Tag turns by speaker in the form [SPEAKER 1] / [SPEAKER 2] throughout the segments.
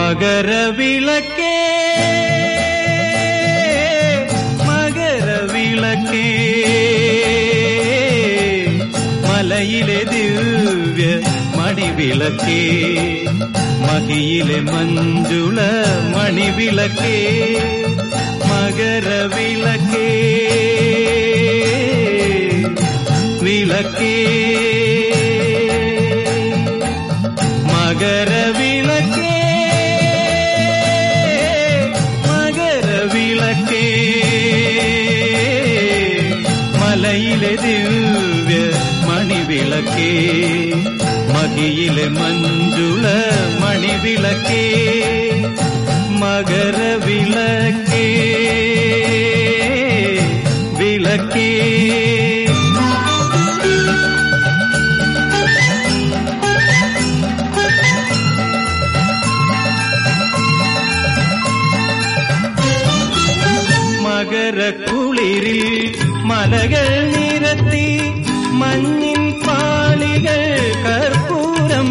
[SPEAKER 1] മകരവിളക്കേ മകരവിളക്കേ മലയിലെ ദിവ്യ മണിവിളക്കേ മഹിയിലെ മഞ്ജുള മണിവിളക്കേ മകരവിളക്കേ വിളക്കേ മകരവിളക്കേ മകരവിളക്കേ മലയിലെ ദിവ്യ മണിവിളക്കേ മഹിയിലെ മഞ്ജുള മണിവിളക്കേ മകരവിളക്കേ വിളക്കേ മകരക്കുളിരിൽ മലകൾ നിരത്തി മഞ്ഞിൻ പാളികൾ കർപ്പൂരം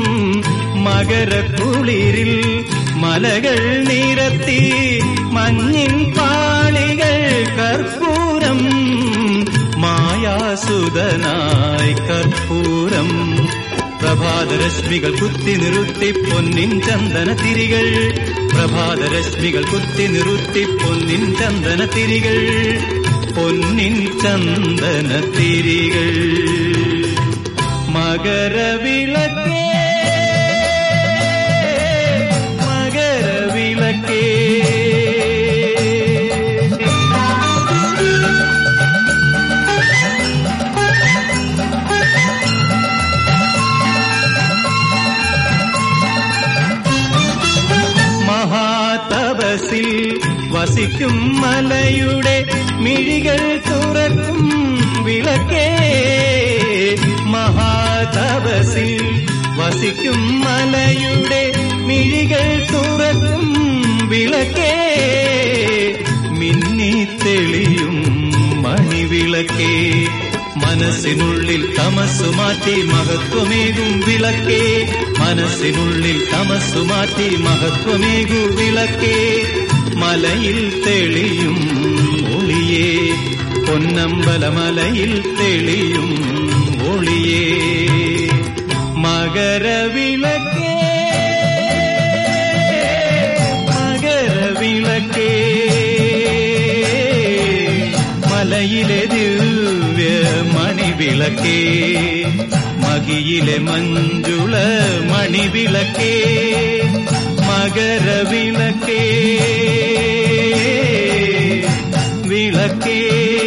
[SPEAKER 1] മകരക്കുളിരിൽ മലകൾ നിരത്തി മഞ്ഞിൻ പാളികൾ കർപ്പൂരം മായാസുതനായി കർപ്പൂരം പ്രഭാതരശ്മികൾ കുത്തി നിറുത്തി പൊന്നിൻ ചന്ദന തിരികൾ പ്രഭാതരശ്മികൾ കുത്തി നിറുത്തി പൊന്നിൻ ചന്ദന തിരികൾ പൊന്നിൻ ചന്ദന തിരികൾ മകരവിളക്കേ മകരവിളക്കേ മഹാതപസിൽ വസിക്കും മലയുടെ മിഴികൾ തുറക്കും വിളക്കേ മഹാതപസിൽ വസിക്കും മലയുടെ മിഴികൾ തുറക്കും വിളക്കേ മിന്നി തെളിയും മണിവിളക്കേ മനസ്സിനുള്ളിൽ തമസ്സു മാറ്റി മഹത്വമേകും വിളക്കേ മനസ്സിനുള്ളിൽ തമസ്സു മാറ്റി മഹത്വമേകു വിളക്കേ മലയിൽ തെളിയും ഒളിയേ പൊന്നമ്പലമലയിൽ തെളിയും ഒളിയേ മകരവിളക്കേ മകരവിളക്കേ മലയിലെ ദിവ്യ മണിവിളക്കേ മഹിയിലെ മഞ്ജുള മണിവിളക്കേ മകരവിളക്കേ വിളക്കേ